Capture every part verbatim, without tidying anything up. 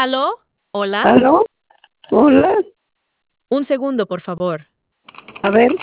¿Aló? ¿Hola? ¿Aló? Hola, Un segundo, por favor. a ver,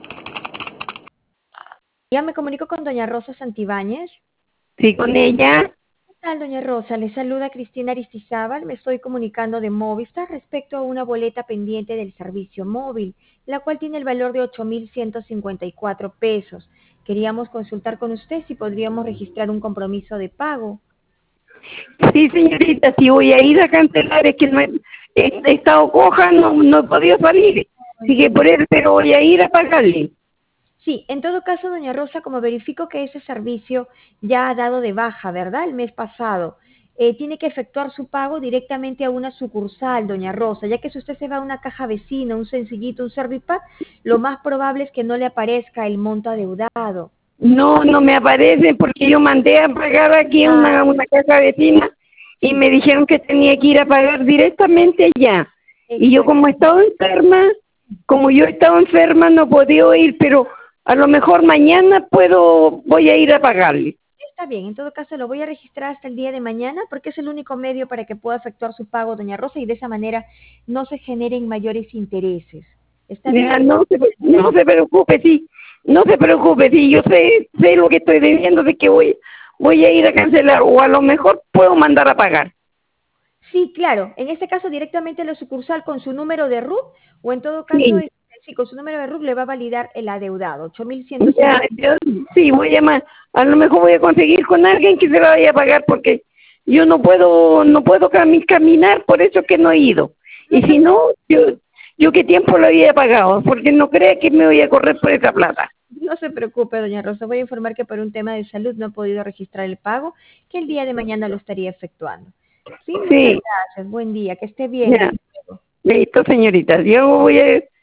Ya me comunico con doña Rosa Santibáñez. sí, con ella. ¿Qué tal, doña Rosa? Le saluda Cristina Aristizábal. Me estoy comunicando de Movistar respecto a una boleta pendiente del servicio móvil, la cual tiene el valor de ocho mil ciento cincuenta y cuatro pesos. Queríamos consultar con usted si podríamos registrar un compromiso de pago. Sí, señorita, si voy a ir a cancelar, es que no he, he- he estado coja, no, no he podido salir. Así que por eso, pero voy a ir a pagarle. Sí, en todo caso, doña Rosa, como verifico que ese servicio ya ha dado de baja, ¿verdad? El mes pasado, eh, tiene que efectuar su pago directamente a una sucursal, doña Rosa, ya que si usted se va a una caja vecina, un sencillito, un Servipack, lo más probable es que no le aparezca el monto adeudado. No, no me aparece porque yo mandé a pagar aquí a Ah, una, una casa vecina y sí, me dijeron que tenía que ir a pagar directamente allá. Y yo exacto. como he estado enferma, como yo he estado enferma no he podido ir, pero a lo mejor mañana puedo, voy a ir a pagarle. Está bien, en todo caso lo voy a registrar hasta el día de mañana porque es el único medio para que pueda efectuar su pago, doña Rosa, y de esa manera no se generen mayores intereses. ¿Está bien? Mira, no se, no se preocupe, sí, no se preocupe, sí, yo sé, sé lo que estoy debiendo, de que voy, voy a ir a cancelar, o a lo mejor puedo mandar a pagar. Sí, claro. En este caso directamente a la sucursal con su número de R U T o en todo caso, Sí, este, sí, con su número de R U T le va a validar el adeudado, ocho mil ciento ya, cincuenta. yo, sí, voy a llamar, a lo mejor voy a conseguir con alguien que se la vaya a pagar, porque yo no puedo, no puedo cami- caminar, por eso que no he ido. No Y se, si pre- no, yo, yo qué tiempo lo había pagado, porque no cree que me voy a correr por esa plata. no se preocupe, doña Rosa. Voy a informar que por un tema de salud no ha podido registrar el pago, que el día de mañana lo estaría efectuando. Sí, muchas Sí, gracias. Buen día. Que esté bien. ya, Hasta luego. listo, señorita, yo voy a